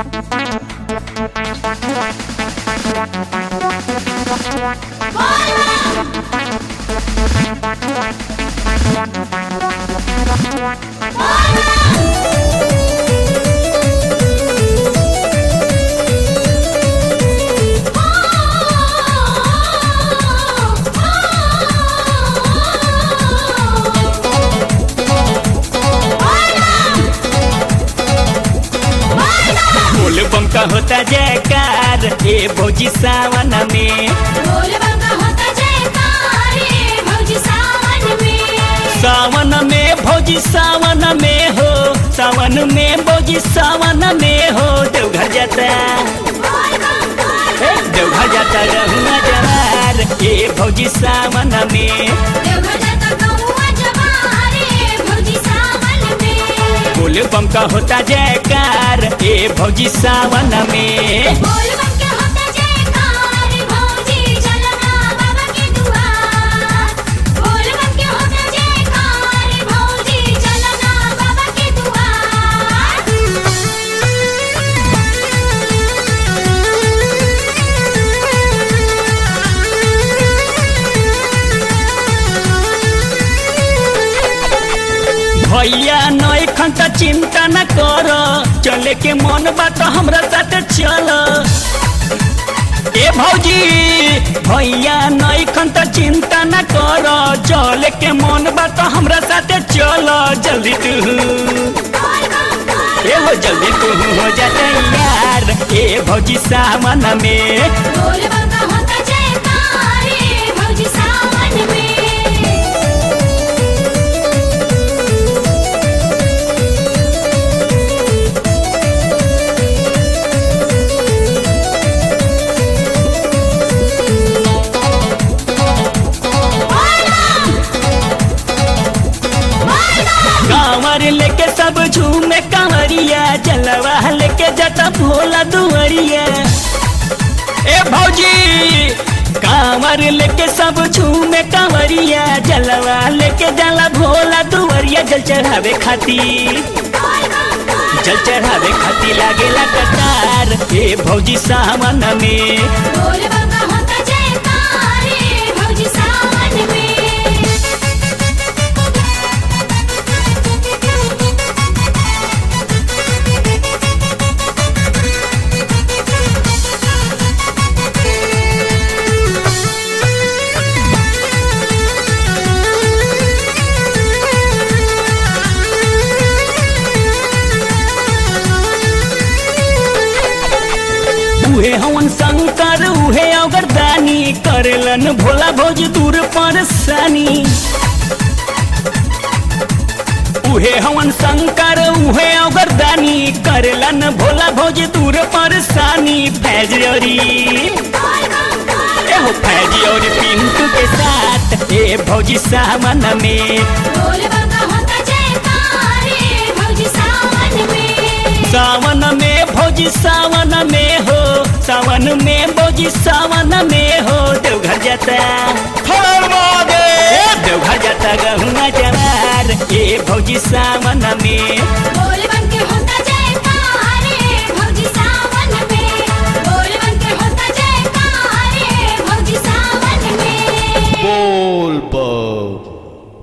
बोलबम का होता जयकार ए भौजी सावन में, बोलबम का होता जयकार ए भौजी सावन में। सावन में भौजी सावन में हो, सावन में भौजी सावन में हो। देवघर जाता देवघर जाता रहुआ जवार ए भौजी सावन में, देवघर जाता गौआ जवार ए भौजी सावन में। बोलबम का होता जयकार ए भौजी सावन में। बोलबम के होता जयकार भौजी चलना बाबा के दुआर। बोलबम के होता जयकार भौजी चलना बाबा के दुआर। भैया नई खंत चिंता न कर, चले के मन बात हमरा साथ चल ए भौजी। भैया नई खंत चिंता न कर, चले के मन बात हमरा साथ चल। जल्दी तू ए हो जल्दी तू हो जा तैयार ए भौजी सावन में। बोलबम का होता जयकार ए भौजी सावन में। कांवर लेके सब झूमे कांवरिया, जलवा लेके जाता भोला दुआरिया ए भौजी। कांवर लेके सब झूमे कांवरिया, जलवा लेके जाला भोला दुआरिया। जल चढ़ावे खातिर जल चढ़ावे खातिर लागेला कतार ए भौजी सावन में। बोलबम का होता जयकार ए भौजी सावन में। उहे हवन शंकर उहे अगरदानी, करेलन भोला भौज दूर परसानी। उहे हवन शंकर उहे अगरदानी, करेलन भोला भौज दूर परसानी। फैजरी एहो फैजरी पिंटू के साथ ए भौजी सावन में। बोलबम का होता जयकार ए भौजी सावन में। सावन में भौजी सावन में हो, सावन में भौजी सावन में हो। देवघर जाता देवघर जाता गहुआ जवार ए भौजी सावन में।